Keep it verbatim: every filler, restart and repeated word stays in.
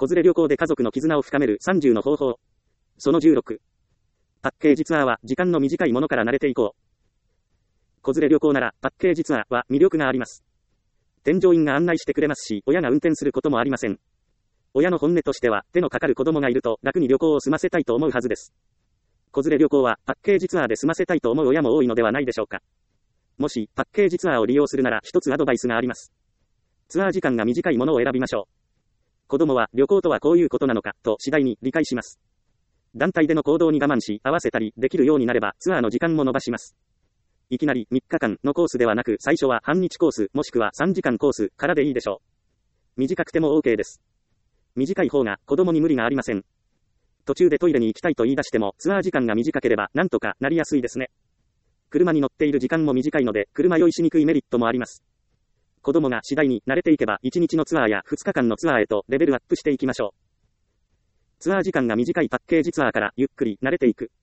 子連れ旅行で家族の絆を深めるさんじゅうの方法。そのじゅうろく。パッケージツアーは時間の短いものから慣れていこう。子連れ旅行ならパッケージツアーは魅力があります。添乗員が案内してくれますし、親が運転することもありません。親の本音としては、手のかかる子供がいると楽に旅行を済ませたいと思うはずです。子連れ旅行はパッケージツアーで済ませたいと思う親も多いのではないでしょうか。もしパッケージツアーを利用するなら一つアドバイスがあります。ツアー時間が短いものを選びましょう。子供は旅行とはこういうことなのかと次第に理解します。団体での行動に我慢し合わせたりできるようになればツアーの時間も伸ばします。いきなりみっかかんのコースではなく最初は半日コースもしくはさんじかんコースからでいいでしょう。短くても OK です。短い方が子供に無理がありません。途中でトイレに行きたいと言い出してもツアー時間が短ければなんとかなりやすいですね。車に乗っている時間も短いので車酔いしにくいメリットもあります。子供が次第に慣れていけばいちにちのツアーやふつかかんのツアーへとレベルアップしていきましょう。ツアー時間が短いパッケージツアーからゆっくり慣れていく。